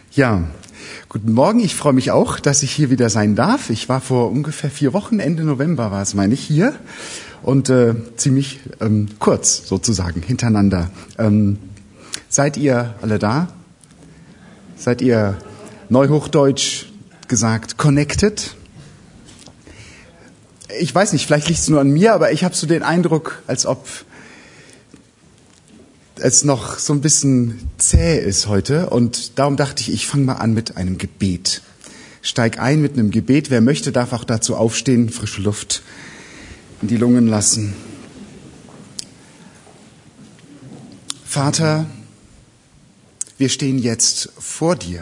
Ja, guten Morgen. Ich freue mich auch, dass ich hier wieder sein darf. Ich war vor ungefähr 4 Wochen, Ende November war es, meine ich, hier. Und ziemlich kurz sozusagen hintereinander. Seid ihr alle da? Seid ihr neuhochdeutsch gesagt connected? Ich weiß nicht, vielleicht liegt es nur an mir, aber ich habe so den Eindruck, als ob es noch so ein bisschen zäh ist heute. Und darum dachte ich, ich fange mal an mit einem Gebet. Steig ein mit einem Gebet. Wer möchte, darf auch dazu aufstehen, frische Luft in die Lungen lassen. Vater, wir stehen jetzt vor dir.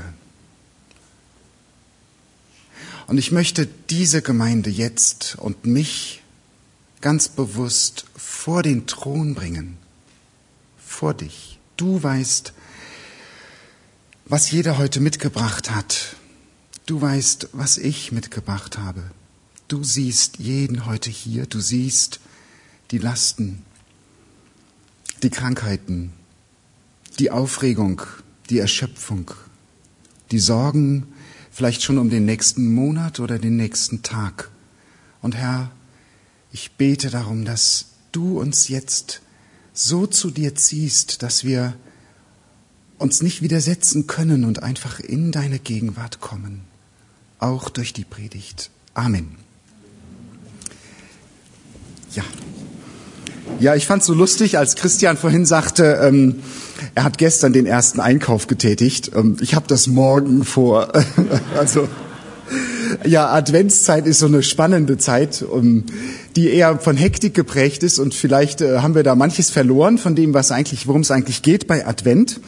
Und ich möchte diese Gemeinde jetzt und mich ganz bewusst vor den Thron bringen. Vor dich. Du weißt, was jeder heute mitgebracht hat. Du weißt, was ich mitgebracht habe. Du siehst jeden heute hier. Du siehst die Lasten, die Krankheiten, die Aufregung, die Erschöpfung, die Sorgen, vielleicht schon um den nächsten Monat oder den nächsten Tag. Und Herr, ich bete darum, dass du uns jetzt so zu dir ziehst, dass wir uns nicht widersetzen können und einfach in deine Gegenwart kommen, auch durch die Predigt. Amen. Ja, ich fand's so lustig, als Christian vorhin sagte, er hat gestern den ersten Einkauf getätigt. Ich habe das morgen vor. Also ja, Adventszeit ist so eine spannende Zeit, die eher von Hektik geprägt ist, und vielleicht haben wir da manches verloren von dem, worum es eigentlich geht bei Advent.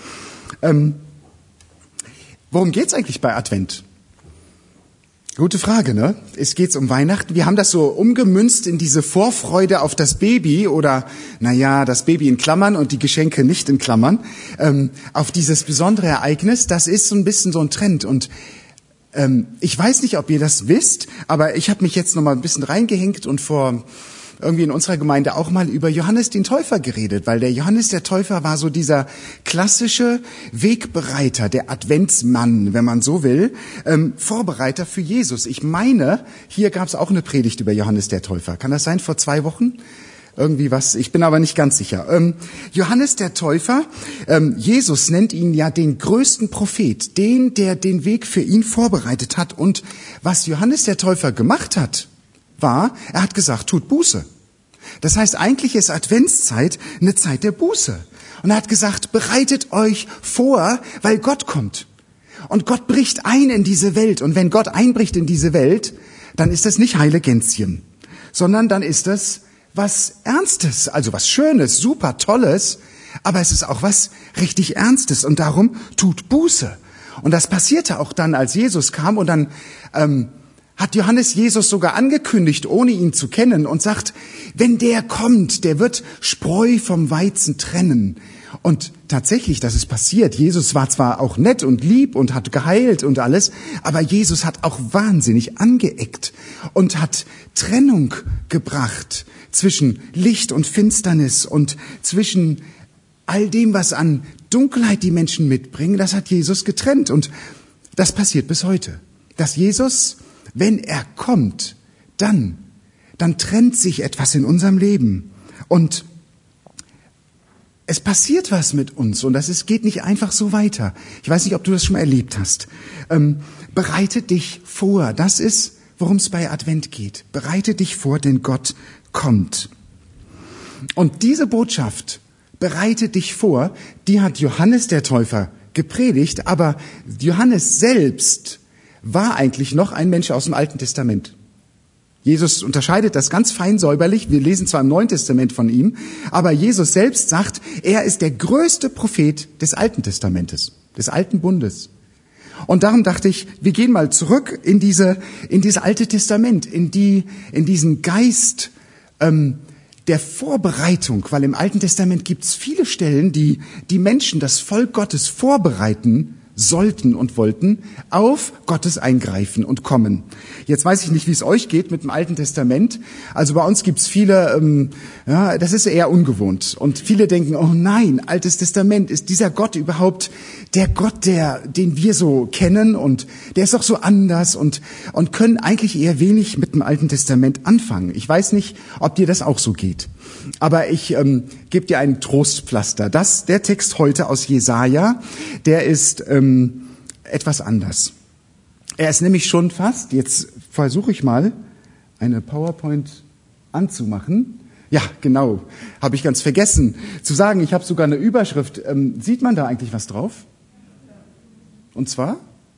Worum geht's eigentlich bei Advent? Gute Frage, ne? Es geht um Weihnachten. Wir haben das so umgemünzt in diese Vorfreude auf das Baby oder, das Baby in Klammern und die Geschenke nicht in Klammern, auf dieses besondere Ereignis. Das ist so ein bisschen so ein Trend, und ich weiß nicht, ob ihr das wisst, aber ich habe mich jetzt noch mal ein bisschen reingehängt und irgendwie in unserer Gemeinde auch mal über Johannes den Täufer geredet, weil der Johannes der Täufer war so dieser klassische Wegbereiter, der Adventsmann, wenn man so will, Vorbereiter für Jesus. Ich meine, hier gab es auch eine Predigt über Johannes der Täufer. Kann das sein, vor 2 Wochen? Irgendwie was, ich bin aber nicht ganz sicher. Johannes der Täufer, Jesus nennt ihn ja den größten Prophet, der den Weg für ihn vorbereitet hat. Und was Johannes der Täufer gemacht hat, er hat gesagt, tut Buße. Das heißt, eigentlich ist Adventszeit eine Zeit der Buße. Und er hat gesagt, bereitet euch vor, weil Gott kommt. Und Gott bricht ein in diese Welt. Und wenn Gott einbricht in diese Welt, dann ist das nicht heile Gänschen, sondern dann ist das was Ernstes, also was Schönes, super Tolles, aber es ist auch was richtig Ernstes, und darum tut Buße. Und das passierte auch dann, als Jesus kam, und dann hat Johannes Jesus sogar angekündigt, ohne ihn zu kennen, und sagt, wenn der kommt, der wird Spreu vom Weizen trennen. Und tatsächlich, das ist passiert. Jesus war zwar auch nett und lieb und hat geheilt und alles, aber Jesus hat auch wahnsinnig angeeckt und hat Trennung gebracht zwischen Licht und Finsternis und zwischen all dem, was an Dunkelheit die Menschen mitbringen. Das hat Jesus getrennt, und das passiert bis heute. Dass Jesus, wenn er kommt, dann trennt sich etwas in unserem Leben, und es passiert was mit uns, und geht nicht einfach so weiter. Ich weiß nicht, ob du das schon mal erlebt hast. Bereite dich vor. Das ist, worum es bei Advent geht. Bereite dich vor, denn Gott kommt. Und diese Botschaft, bereite dich vor, die hat Johannes der Täufer gepredigt, aber Johannes selbst war eigentlich noch ein Mensch aus dem Alten Testament. Jesus unterscheidet das ganz fein säuberlich. Wir lesen zwar im Neuen Testament von ihm, aber Jesus selbst sagt, er ist der größte Prophet des Alten Testamentes, des Alten Bundes. Und darum dachte ich, wir gehen mal zurück in dieses Alte Testament, in diesen Geist der Vorbereitung, weil im Alten Testament gibt es viele Stellen, die Menschen, das Volk Gottes vorbereiten sollten und wollten auf Gottes Eingreifen und Kommen. Jetzt weiß ich nicht, wie es euch geht mit dem Alten Testament. Also bei uns gibt's viele, das ist eher ungewohnt. Und viele denken, oh nein, Altes Testament, ist dieser Gott überhaupt der Gott, den wir so kennen? Und der ist doch so anders und können eigentlich eher wenig mit dem Alten Testament anfangen. Ich weiß nicht, ob dir das auch so geht. Aber ich gebe dir ein Trostpflaster. Der Text heute aus Jesaja, der ist etwas anders. Er ist nämlich schon fast, jetzt versuche ich mal, eine PowerPoint anzumachen. Ja, genau, habe ich ganz vergessen zu sagen. Ich habe sogar eine Überschrift. Sieht man da eigentlich was drauf? Und zwar?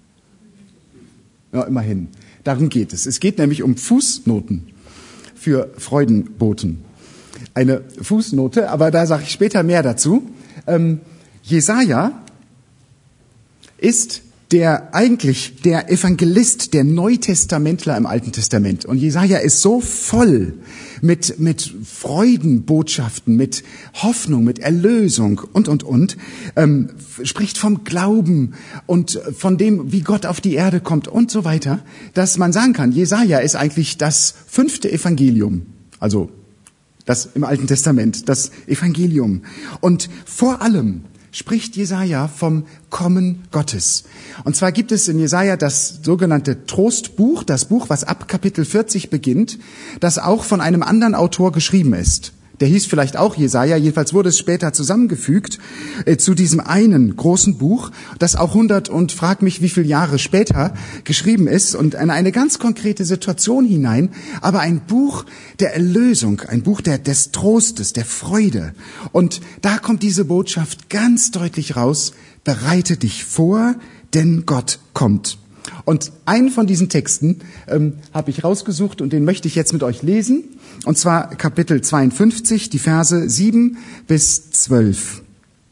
Ja, immerhin. Darum geht es. Es geht nämlich um Fußnoten für Freudenboten. Eine Fußnote, aber da sage ich später mehr dazu. Jesaja ist der Evangelist, der Neutestamentler im Alten Testament. Und Jesaja ist so voll mit Freudenbotschaften, mit Hoffnung, mit Erlösung und, spricht vom Glauben und von dem, wie Gott auf die Erde kommt und so weiter, dass man sagen kann, Jesaja ist eigentlich das 5. Evangelium, also das im Alten Testament, das Evangelium. Und vor allem spricht Jesaja vom Kommen Gottes. Und zwar gibt es in Jesaja das sogenannte Trostbuch, das Buch, was ab Kapitel 40 beginnt, das auch von einem anderen Autor geschrieben ist. Der hieß vielleicht auch Jesaja, jedenfalls wurde es später zusammengefügt zu diesem einen großen Buch, das auch 100 und frag mich wie viele Jahre später geschrieben ist und in eine ganz konkrete Situation hinein, aber ein Buch der Erlösung, ein Buch des Trostes, der Freude. Und da kommt diese Botschaft ganz deutlich raus, bereite dich vor, denn Gott kommt. Und einen von diesen Texten habe ich rausgesucht und den möchte ich jetzt mit euch lesen. Und zwar Kapitel 52, die Verse 7 bis 12.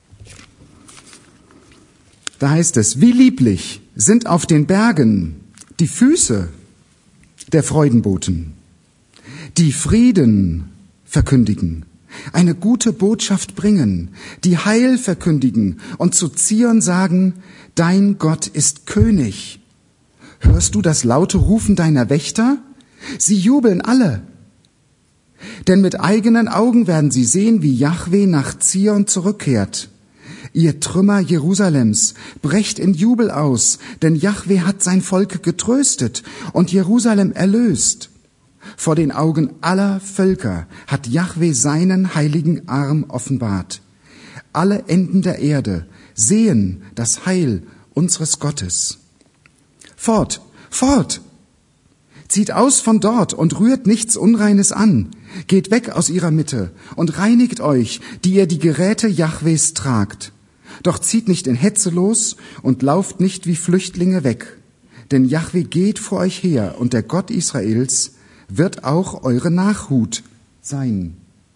Da heißt es, wie lieblich sind auf den Bergen die Füße der Freudenboten, die Frieden verkündigen, eine gute Botschaft bringen, die Heil verkündigen und zu Zion sagen, dein Gott ist König. Hörst du das laute Rufen deiner Wächter? Sie jubeln alle. Denn mit eigenen Augen werden sie sehen, wie Jahwe nach Zion zurückkehrt. Ihr Trümmer Jerusalems, brecht in Jubel aus, denn Jahwe hat sein Volk getröstet und Jerusalem erlöst. Vor den Augen aller Völker hat Jahwe seinen heiligen Arm offenbart. Alle Enden der Erde sehen das Heil unseres Gottes. Fort, fort! Zieht aus von dort und rührt nichts Unreines an. Geht weg aus ihrer Mitte und reinigt euch, die ihr die Geräte Jahwes tragt. Doch zieht nicht in Hetze los und lauft nicht wie Flüchtlinge weg. Denn Jahwe geht vor euch her und der Gott Israels wird auch eure Nachhut sein.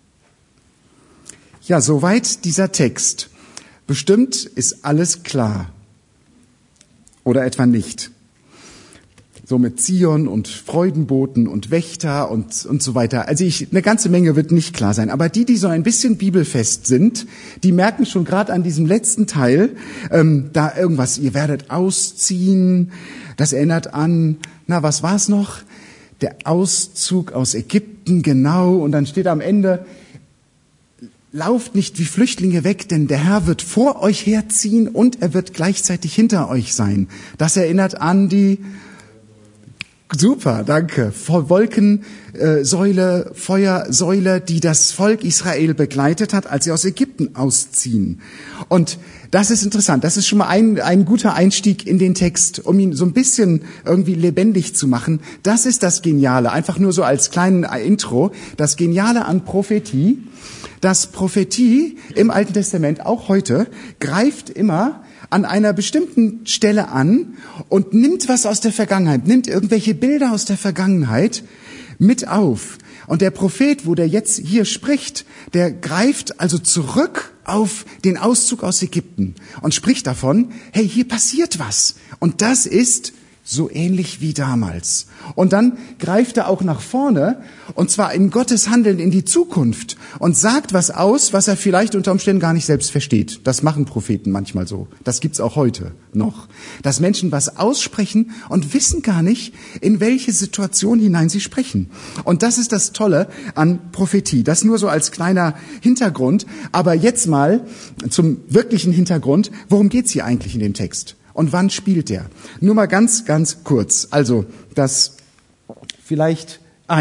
Ja, soweit dieser Text. Bestimmt ist alles klar. Oder etwa nicht. So mit Zion und Freudenboten und Wächter und so weiter. Also eine ganze Menge wird nicht klar sein. Aber die so ein bisschen bibelfest sind, die merken schon gerade an diesem letzten Teil, da irgendwas, ihr werdet ausziehen. Das erinnert an, was war es noch? Der Auszug aus Ägypten, genau. Und dann steht am Ende, lauft nicht wie Flüchtlinge weg, denn der Herr wird vor euch herziehen und er wird gleichzeitig hinter euch sein. Das erinnert an die Super, danke. Wolkensäule, Feuersäule, die das Volk Israel begleitet hat, als sie aus Ägypten ausziehen. Und das ist interessant. Das ist schon mal ein guter Einstieg in den Text, um ihn so ein bisschen irgendwie lebendig zu machen. Das ist das Geniale, einfach nur so als kleinen Intro. Das Geniale an Prophetie, dass Prophetie im Alten Testament, auch heute, greift immer an einer bestimmten Stelle an und nimmt was aus der Vergangenheit, nimmt irgendwelche Bilder aus der Vergangenheit mit auf. Und der Prophet, wo der jetzt hier spricht, der greift also zurück auf den Auszug aus Ägypten und spricht davon, hey, hier passiert was. Und das ist so ähnlich wie damals. Und dann greift er auch nach vorne, und zwar in Gottes Handeln in die Zukunft und sagt was aus, was er vielleicht unter Umständen gar nicht selbst versteht. Das machen Propheten manchmal so. Das gibt's auch heute noch. Dass Menschen was aussprechen und wissen gar nicht, in welche Situation hinein sie sprechen. Und das ist das Tolle an Prophetie. Das nur so als kleiner Hintergrund. Aber jetzt mal zum wirklichen Hintergrund. Worum geht's hier eigentlich in dem Text? Und wann spielt der? Nur mal ganz, ganz kurz. Also, das vielleicht,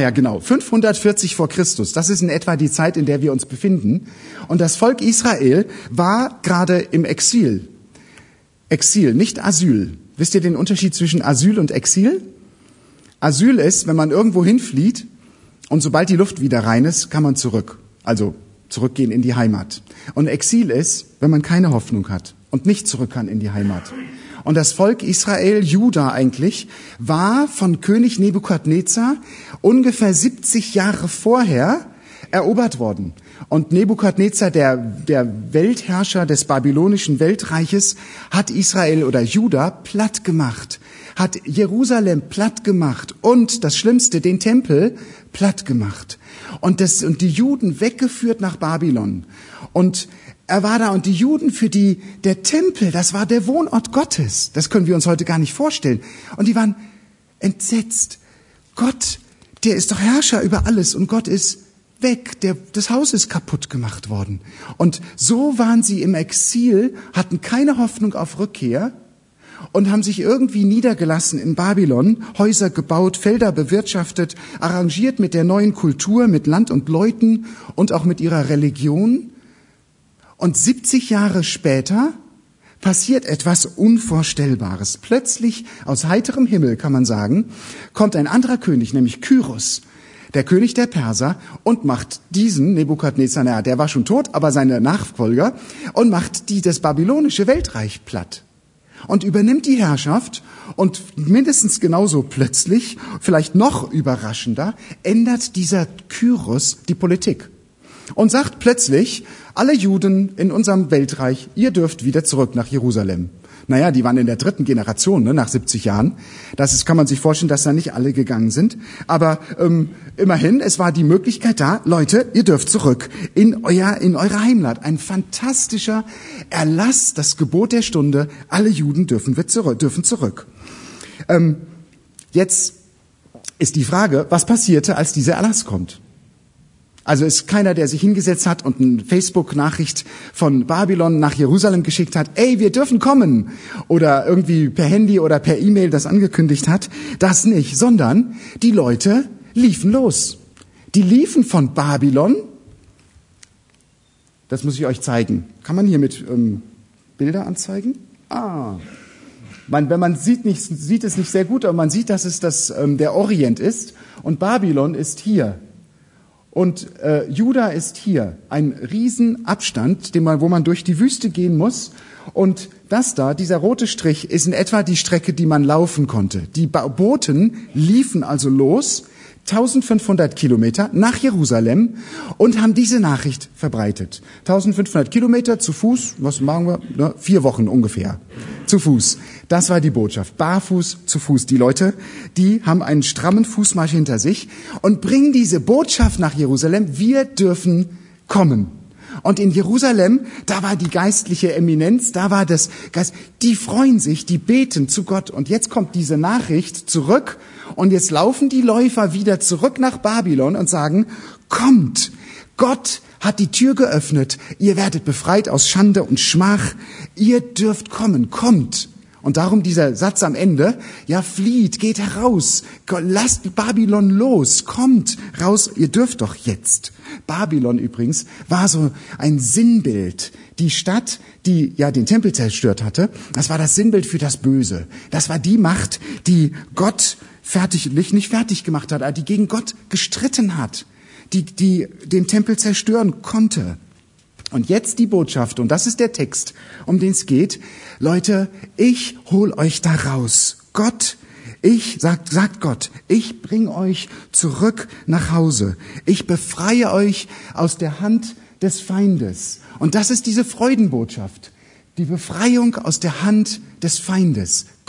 540 vor Christus. Das ist in etwa die Zeit, in der wir uns befinden. Und das Volk Israel war gerade im Exil. Exil, nicht Asyl. Wisst ihr den Unterschied zwischen Asyl und Exil? Asyl ist, wenn man irgendwo hinflieht und sobald die Luft wieder rein ist, kann man zurück. Also zurückgehen in die Heimat. Und Exil ist, wenn man keine Hoffnung hat und nicht zurück kann in die Heimat. Und das Volk Israel, Juda eigentlich, war von König Nebukadnezar ungefähr 70 Jahre vorher erobert worden. Und Nebukadnezar, der Weltherrscher des babylonischen Weltreiches, hat Israel oder Juda platt gemacht, hat Jerusalem platt gemacht und das Schlimmste, den Tempel platt gemacht. Und die Juden weggeführt nach Babylon. Und er war da, und die Juden, für die der Tempel, das war der Wohnort Gottes. Das können wir uns heute gar nicht vorstellen. Und die waren entsetzt. Gott, der ist doch Herrscher über alles, und Gott ist weg. Das Haus ist kaputt gemacht worden. Und so waren sie im Exil, hatten keine Hoffnung auf Rückkehr und haben sich irgendwie niedergelassen in Babylon, Häuser gebaut, Felder bewirtschaftet, arrangiert mit der neuen Kultur, mit Land und Leuten und auch mit ihrer Religion. Und 70 Jahre später passiert etwas Unvorstellbares. Plötzlich, aus heiterem Himmel kann man sagen, kommt ein anderer König, nämlich Kyros, der König der Perser, und macht diesen Nebukadnezar, der war schon tot, aber seine Nachfolger, und macht das babylonische Weltreich platt. Und übernimmt die Herrschaft, und mindestens genauso plötzlich, vielleicht noch überraschender, ändert dieser Kyros die Politik. Und sagt plötzlich, alle Juden in unserem Weltreich, ihr dürft wieder zurück nach Jerusalem. Naja, die waren in der 3. Generation, nach 70 Jahren. Kann man sich vorstellen, dass da nicht alle gegangen sind. Aber immerhin, es war die Möglichkeit da, Leute, ihr dürft zurück in eure Heimat. Ein fantastischer Erlass, das Gebot der Stunde, alle Juden dürfen zurück. Jetzt ist die Frage, was passierte, als dieser Erlass kommt? Also ist keiner, der sich hingesetzt hat und eine Facebook-Nachricht von Babylon nach Jerusalem geschickt hat, ey, wir dürfen kommen, oder irgendwie per Handy oder per E-Mail das angekündigt hat. Das nicht, sondern die Leute liefen los. Die liefen von Babylon. Das muss ich euch zeigen. Kann man hier mit Bilder anzeigen? Wenn man sieht es nicht sehr gut, aber man sieht, dass es der Orient ist, und Babylon ist hier. Und Juda ist hier, ein Riesenabstand, wo man durch die Wüste gehen muss. Und dieser rote Strich, ist in etwa die Strecke, die man laufen konnte. Die Boten liefen also los, 1500 Kilometer nach Jerusalem, und haben diese Nachricht verbreitet. 1500 Kilometer zu Fuß, was machen wir? 4 Wochen ungefähr. Zu Fuß. Das war die Botschaft. Barfuß, zu Fuß. Die Leute, die haben einen strammen Fußmarsch hinter sich und bringen diese Botschaft nach Jerusalem. Wir dürfen kommen. Und in Jerusalem, da war die geistliche Eminenz, da war das Geist, die freuen sich, die beten zu Gott. Und jetzt kommt diese Nachricht zurück, und jetzt laufen die Läufer wieder zurück nach Babylon und sagen, kommt, Gott hat die Tür geöffnet, ihr werdet befreit aus Schande und Schmach, ihr dürft kommen, kommt. Und darum dieser Satz am Ende, ja, flieht, geht heraus, lasst Babylon los, kommt raus, ihr dürft doch jetzt. Babylon übrigens war so ein Sinnbild. Die Stadt, die ja den Tempel zerstört hatte, das war das Sinnbild für das Böse. Das war die Macht, die Gott nicht fertig gemacht hat, die gegen Gott gestritten hat, die den Tempel zerstören konnte. Und jetzt die Botschaft, und das ist der Text, um den es geht. Leute, ich hol euch da raus. Sagt Gott, ich bringe euch zurück nach Hause. Ich befreie euch aus der Hand des Feindes. Und das ist diese Freudenbotschaft. Die Befreiung aus der Hand des Feindes.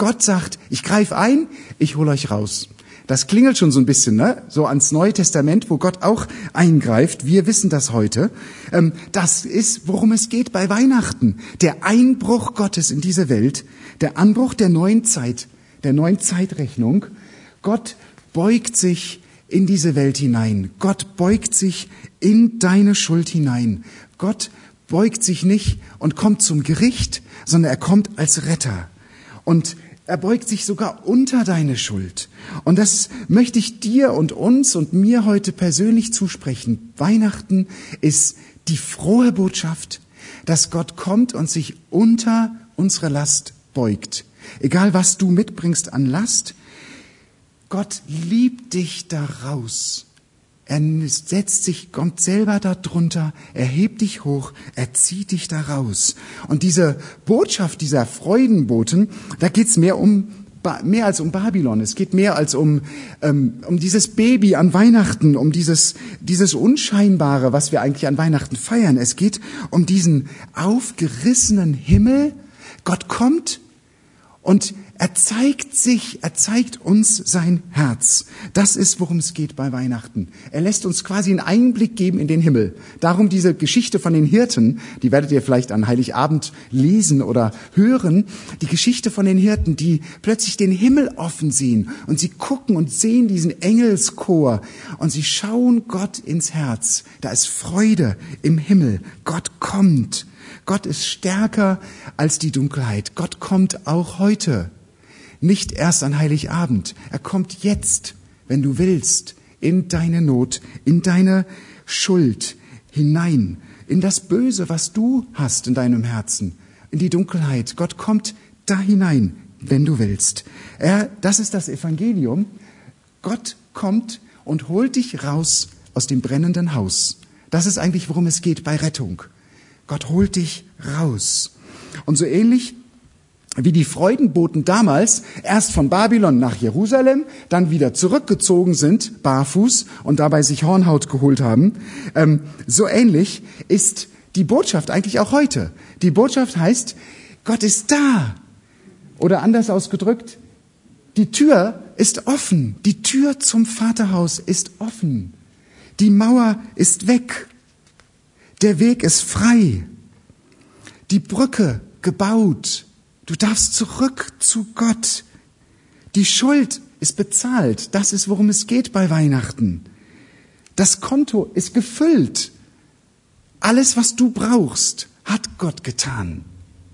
Gott sagt, ich greife ein, ich hole euch raus. Das klingelt schon so ein bisschen, ne? So ans Neue Testament, wo Gott auch eingreift. Wir wissen das heute. Das ist, worum es geht bei Weihnachten. Der Einbruch Gottes in diese Welt, der Anbruch der neuen Zeit, der neuen Zeitrechnung. Gott beugt sich in diese Welt hinein. Gott beugt sich in deine Schuld hinein. Gott beugt sich nicht und kommt zum Gericht, sondern er kommt als Retter. Und er beugt sich sogar unter deine Schuld. Und das möchte ich dir und uns und mir heute persönlich zusprechen. Weihnachten ist die frohe Botschaft, dass Gott kommt und sich unter unsere Last beugt. Egal, was du mitbringst an Last, Gott liebt dich daraus. Er setzt sich, kommt selber da drunter, er hebt dich hoch, er zieht dich da raus. Und diese Botschaft, dieser Freudenboten, da geht's mehr als um Babylon. Es geht mehr als um dieses Baby an Weihnachten, um dieses Unscheinbare, was wir eigentlich an Weihnachten feiern. Es geht um diesen aufgerissenen Himmel. Gott kommt und er zeigt uns sein Herz. Das ist, worum es geht bei Weihnachten. Er lässt uns quasi einen Einblick geben in den Himmel. Darum diese Geschichte von den Hirten, die werdet ihr vielleicht an Heiligabend lesen oder hören. Die Geschichte von den Hirten, die plötzlich den Himmel offen sehen und sie gucken und sehen diesen Engelschor und sie schauen Gott ins Herz. Da ist Freude im Himmel. Gott kommt. Gott ist stärker als die Dunkelheit. Gott kommt auch heute. Nicht erst an Heiligabend. Er kommt jetzt, wenn du willst, in deine Not, in deine Schuld hinein, in das Böse, was du hast in deinem Herzen, in die Dunkelheit. Gott kommt da hinein, wenn du willst. Das ist das Evangelium. Gott kommt und holt dich raus aus dem brennenden Haus. Das ist eigentlich, worum es geht bei Rettung. Gott holt dich raus. Und so ähnlich wie die Freudenboten damals erst von Babylon nach Jerusalem, dann wieder zurückgezogen sind, barfuß, und dabei sich Hornhaut geholt haben, so ähnlich ist die Botschaft eigentlich auch heute. Die Botschaft heißt, Gott ist da. Oder anders ausgedrückt, die Tür ist offen. Die Tür zum Vaterhaus ist offen. Die Mauer ist weg. Der Weg ist frei. Die Brücke gebaut. Du darfst zurück zu Gott. Die Schuld ist bezahlt. Das ist, worum es geht bei Weihnachten. Das Konto ist gefüllt. Alles, was du brauchst, hat Gott getan.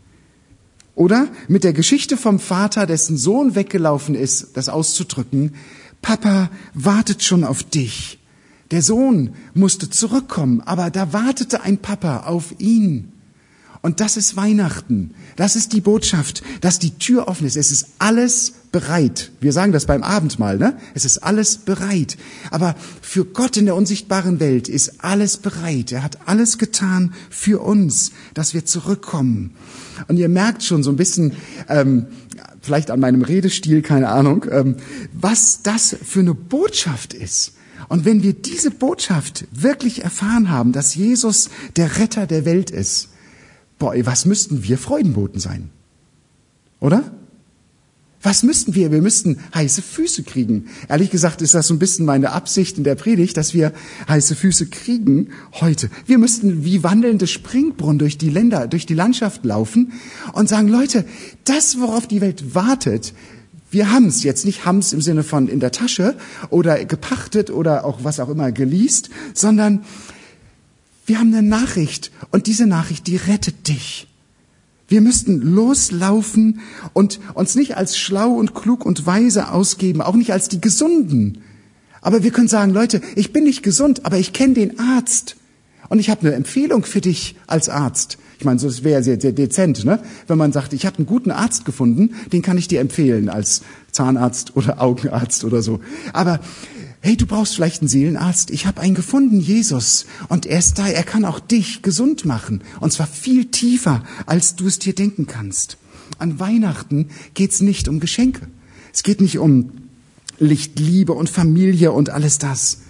Oder mit der Geschichte vom Vater, dessen Sohn weggelaufen ist, das auszudrücken: Papa wartet schon auf dich. Der Sohn musste zurückkommen, aber da wartete ein Papa auf ihn. Und das ist Weihnachten. Das ist die Botschaft, dass die Tür offen ist. Es ist alles bereit. Wir sagen das beim Abendmahl, ne? Es ist alles bereit. Aber für Gott in der unsichtbaren Welt ist alles bereit. Er hat alles getan für uns, dass wir zurückkommen. Und ihr merkt schon so ein bisschen, vielleicht an meinem Redestil, keine Ahnung, was das für eine Botschaft ist. Und wenn wir diese Botschaft wirklich erfahren haben, dass Jesus der Retter der Welt ist, was müssten wir Freudenboten sein? Oder? Was müssten wir? Wir müssten heiße Füße kriegen. Ehrlich gesagt ist das so ein bisschen meine Absicht in der Predigt, dass wir heiße Füße kriegen heute. Wir müssten wie wandelnde Springbrunnen durch die Länder, durch die Landschaft laufen und sagen, Leute, das, worauf die Welt wartet, wir haben es jetzt nicht, haben es im Sinne von in der Tasche oder gepachtet oder auch was auch immer geleast, sondern wir haben eine Nachricht und diese Nachricht, die rettet dich. Wir müssten loslaufen und uns nicht als schlau und klug und weise ausgeben, auch nicht als die Gesunden. Aber wir können sagen, Leute, ich bin nicht gesund, aber ich kenne den Arzt und ich habe eine Empfehlung für dich als Arzt. Ich meine, das wäre sehr, sehr dezent, ne? Wenn man sagt, ich habe einen guten Arzt gefunden, den kann ich dir empfehlen als Zahnarzt oder Augenarzt oder so. Aber hey, du brauchst vielleicht einen Seelenarzt. Ich habe einen gefunden, Jesus. Und er ist da, er kann auch dich gesund machen. Und zwar viel tiefer, als du es dir denken kannst. An Weihnachten geht's nicht um Geschenke. Es geht nicht um Licht, Liebe und Familie und alles das.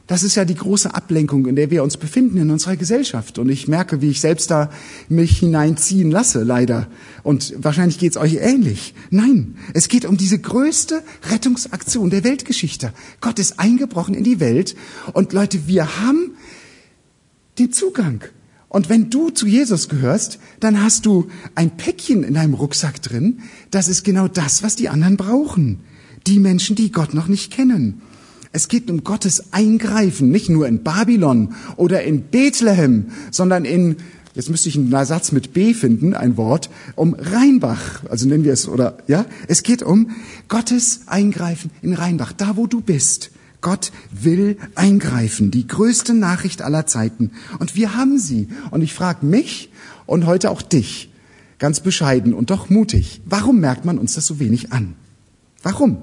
Das ist ja die große Ablenkung, in der wir uns befinden in unserer Gesellschaft. Und ich merke, wie ich selbst da mich hineinziehen lasse, leider. Und wahrscheinlich geht's euch ähnlich. Nein, es geht um diese größte Rettungsaktion der Weltgeschichte. Gott ist eingebrochen in die Welt. Und Leute, wir haben den Zugang. Und wenn du zu Jesus gehörst, dann hast du ein Päckchen in deinem Rucksack drin. Das ist genau das, was die anderen brauchen. Die Menschen, die Gott noch nicht kennen. Es geht um Gottes Eingreifen, nicht nur in Babylon oder in Bethlehem, sondern jetzt müsste ich einen Satz mit B finden, ein Wort, um Rheinbach, also nennen wir es, oder, ja? Es geht um Gottes Eingreifen in Rheinbach, da wo du bist. Gott will eingreifen, die größte Nachricht aller Zeiten. Und wir haben sie. Und ich frage mich und heute auch dich, ganz bescheiden und doch mutig, warum merkt man uns das so wenig an? Warum?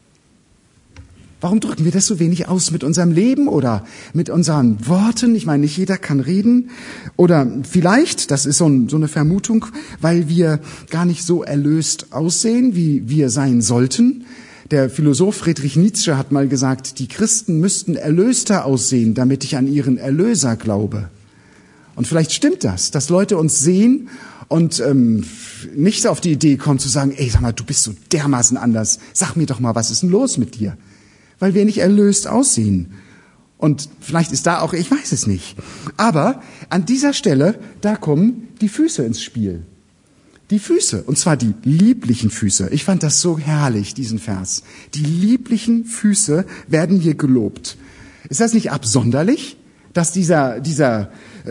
Warum drücken wir das so wenig aus mit unserem Leben oder mit unseren Worten? Ich meine, nicht jeder kann reden. Oder vielleicht, das ist so eine Vermutung, weil wir gar nicht so erlöst aussehen, wie wir sein sollten. Der Philosoph Friedrich Nietzsche hat mal gesagt, die Christen müssten erlöster aussehen, damit ich an ihren Erlöser glaube. Und vielleicht stimmt das, dass Leute uns sehen und nicht auf die Idee kommen zu sagen, ey, sag mal, du bist so dermaßen anders. Sag mir doch mal, was ist denn los mit dir? Weil wir nicht erlöst aussehen. Und vielleicht ist da auch, ich weiß es nicht. Aber an dieser Stelle, da kommen die Füße ins Spiel. Die Füße, und zwar die lieblichen Füße. Ich fand das so herrlich, diesen Vers. Die lieblichen Füße werden hier gelobt. Ist das nicht absonderlich, dass dieser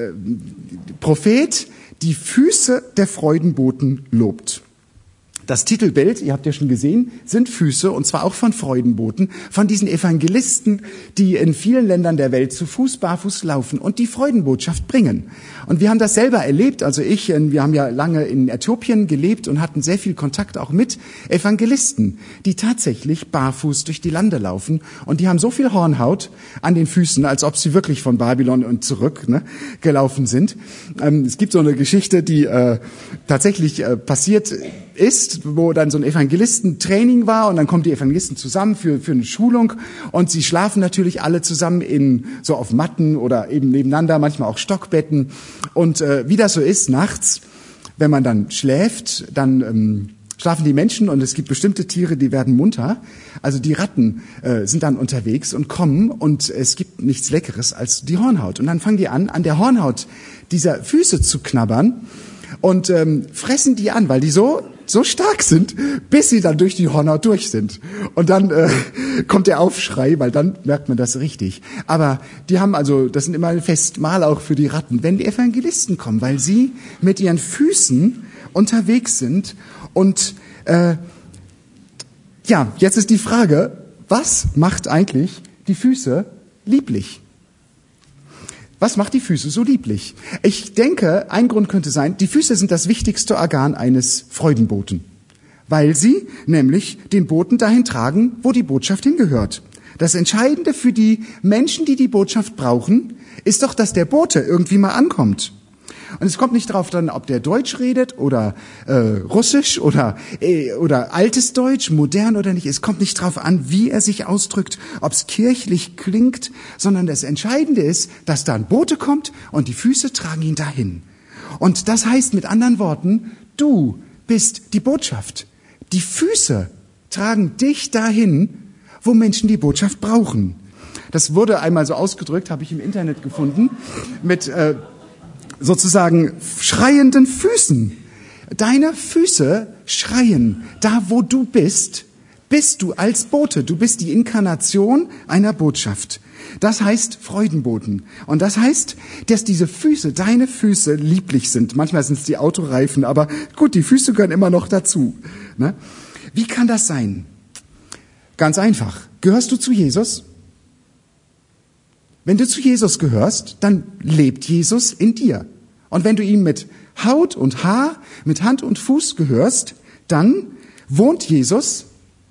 Prophet die Füße der Freudenboten lobt? Das Titelbild, ihr habt ja schon gesehen, sind Füße, und zwar auch von Freudenboten, von diesen Evangelisten, die in vielen Ländern der Welt zu Fuß, barfuß laufen und die Freudenbotschaft bringen. Und wir haben das selber erlebt, also wir haben ja lange in Äthiopien gelebt und hatten sehr viel Kontakt auch mit Evangelisten, die tatsächlich barfuß durch die Lande laufen. Und die haben so viel Hornhaut an den Füßen, als ob sie wirklich von Babylon und zurück gelaufen sind. Es gibt so eine Geschichte, die tatsächlich passiert ist, wo dann so ein Evangelistentraining war und dann kommen die Evangelisten zusammen für eine Schulung und sie schlafen natürlich alle zusammen so auf Matten oder eben nebeneinander, manchmal auch Stockbetten und wie das so ist nachts, wenn man dann schläft, dann schlafen die Menschen und es gibt bestimmte Tiere, die werden munter. Also die Ratten sind dann unterwegs und kommen und es gibt nichts Leckeres als die Hornhaut. Und dann fangen die an der Hornhaut dieser Füße zu knabbern und fressen die an, weil die so stark sind, bis sie dann durch die Hornhaut durch sind. Und dann kommt der Aufschrei, weil dann merkt man das richtig. Aber die haben das sind immer ein Festmahl auch für die Ratten, wenn die Evangelisten kommen, weil sie mit ihren Füßen unterwegs sind. Und jetzt ist die Frage, was macht eigentlich die Füße lieblich? Was macht die Füße so lieblich? Ich denke, ein Grund könnte sein, die Füße sind das wichtigste Organ eines Freudenboten, weil sie nämlich den Boten dahin tragen, wo die Botschaft hingehört. Das Entscheidende für die Menschen, die die Botschaft brauchen, ist doch, dass der Bote irgendwie mal ankommt. Und es kommt nicht darauf an, ob der Deutsch redet oder Russisch oder altes Deutsch, modern oder nicht. Es kommt nicht darauf an, wie er sich ausdrückt, ob es kirchlich klingt, sondern das Entscheidende ist, dass da ein Bote kommt und die Füße tragen ihn dahin. Und das heißt mit anderen Worten, du bist die Botschaft. Die Füße tragen dich dahin, wo Menschen die Botschaft brauchen. Das wurde einmal so ausgedrückt, habe ich im Internet gefunden, mit sozusagen schreienden Füßen. Deine Füße schreien. Da, wo du bist du als Bote. Du bist die Inkarnation einer Botschaft. Das heißt Freudenboten. Und das heißt, dass diese Füße, deine Füße, lieblich sind. Manchmal sind es die Autoreifen, aber gut, die Füße gehören immer noch dazu. Ne? Wie kann das sein? Ganz einfach. Gehörst du zu Jesus? Wenn du zu Jesus gehörst, dann lebt Jesus in dir. Und wenn du ihm mit Haut und Haar, mit Hand und Fuß gehörst, dann wohnt Jesus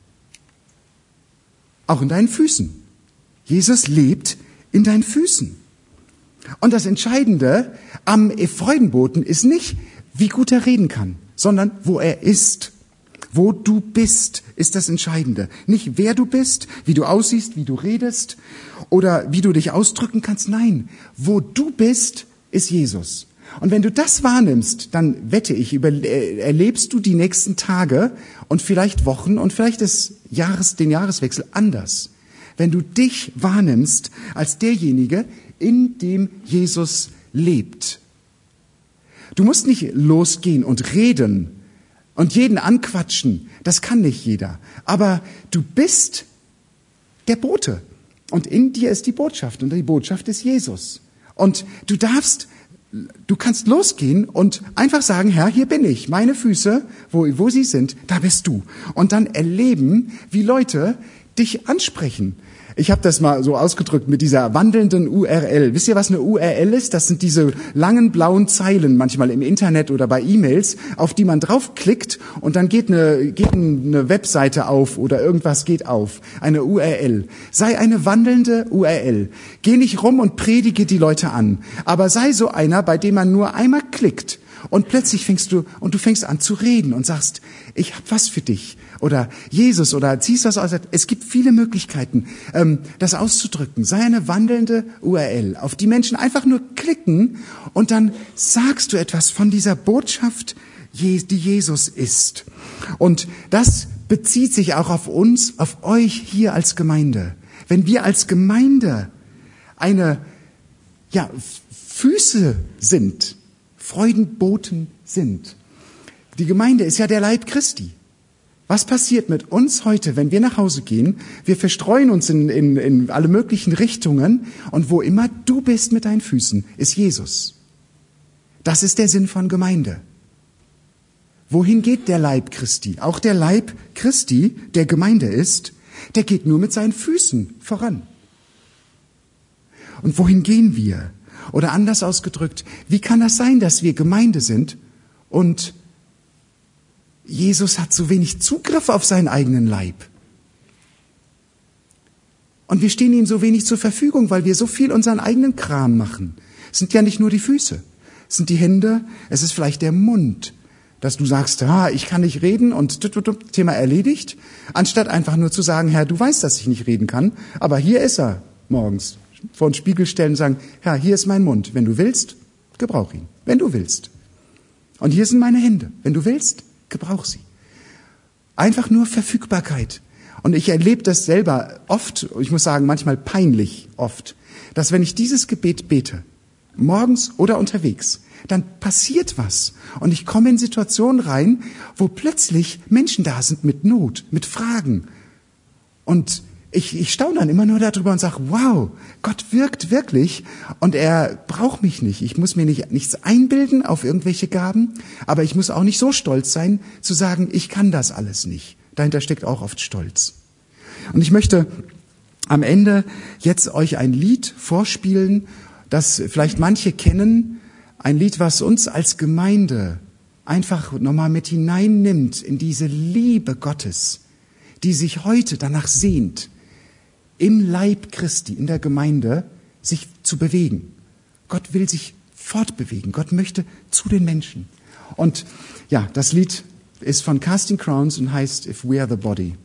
auch in deinen Füßen. Jesus lebt in deinen Füßen. Und das Entscheidende am Freudenboten ist nicht, wie gut er reden kann, sondern wo er ist. Wo du bist, ist das Entscheidende. Nicht wer du bist, wie du aussiehst, wie du redest oder wie du dich ausdrücken kannst. Nein, wo du bist, ist Jesus. Und wenn du das wahrnimmst, dann wette ich, erlebst du die nächsten Tage und vielleicht Wochen und vielleicht den Jahreswechsel anders. Wenn du dich wahrnimmst als derjenige, in dem Jesus lebt. Du musst nicht losgehen und reden und jeden anquatschen. Das kann nicht jeder. Aber du bist der Bote. Und in dir ist die Botschaft. Und die Botschaft ist Jesus. Und du kannst losgehen und einfach sagen, Herr, hier bin ich. Meine Füße, wo sie sind, da bist du. Und dann erleben, wie Leute dich ansprechen. Ich habe das mal so ausgedrückt mit dieser wandelnden URL. Wisst ihr, was eine URL ist? Das sind diese langen blauen Zeilen manchmal im Internet oder bei E-Mails, auf die man draufklickt und dann geht eine Webseite auf oder irgendwas geht auf. Eine URL. Sei eine wandelnde URL. Geh nicht rum und predige die Leute an. Aber sei so einer, bei dem man nur einmal klickt und plötzlich fängst du an zu reden und sagst, ich habe was für dich. Oder Jesus oder ziehst was aus. Es gibt viele Möglichkeiten, das auszudrücken. Sei eine wandelnde URL, auf die Menschen einfach nur klicken und dann sagst du etwas von dieser Botschaft, die Jesus ist. Und das bezieht sich auch auf uns, auf euch hier als Gemeinde. Wenn wir als Gemeinde Füße sind, Freudenboten sind. Die Gemeinde ist ja der Leib Christi. Was passiert mit uns heute, wenn wir nach Hause gehen? Wir verstreuen uns in alle möglichen Richtungen und wo immer du bist mit deinen Füßen, ist Jesus. Das ist der Sinn von Gemeinde. Wohin geht der Leib Christi? Auch der Leib Christi, der Gemeinde ist, der geht nur mit seinen Füßen voran. Und wohin gehen wir? Oder anders ausgedrückt, wie kann das sein, dass wir Gemeinde sind und Jesus hat so wenig Zugriff auf seinen eigenen Leib? Und wir stehen ihm so wenig zur Verfügung, weil wir so viel unseren eigenen Kram machen. Es sind ja nicht nur die Füße, es sind die Hände, es ist vielleicht der Mund, dass du sagst, ich kann nicht reden und Thema erledigt, anstatt einfach nur zu sagen, Herr, du weißt, dass ich nicht reden kann, aber hier ist er morgens. Vor den Spiegel stellen und sagen, Herr, hier ist mein Mund. Wenn du willst, gebrauch ihn. Wenn du willst. Und hier sind meine Hände. Wenn du willst, gebrauch sie. Einfach nur Verfügbarkeit. Und ich erlebe das selber oft, ich muss sagen, manchmal peinlich oft, dass wenn ich dieses Gebet bete, morgens oder unterwegs, dann passiert was. Und ich komme in Situationen rein, wo plötzlich Menschen da sind mit Not, mit Fragen. Und ich staune dann immer nur darüber und sage, wow, Gott wirkt wirklich und er braucht mich nicht. Ich muss mir nichts einbilden auf irgendwelche Gaben, aber ich muss auch nicht so stolz sein, zu sagen, ich kann das alles nicht. Dahinter steckt auch oft Stolz. Und ich möchte am Ende jetzt euch ein Lied vorspielen, das vielleicht manche kennen, ein Lied, was uns als Gemeinde einfach nochmal mit hineinnimmt in diese Liebe Gottes, die sich heute danach sehnt, im Leib Christi, in der Gemeinde, sich zu bewegen. Gott will sich fortbewegen. Gott möchte zu den Menschen. Und ja, das Lied ist von Casting Crowns und heißt If We Are the Body.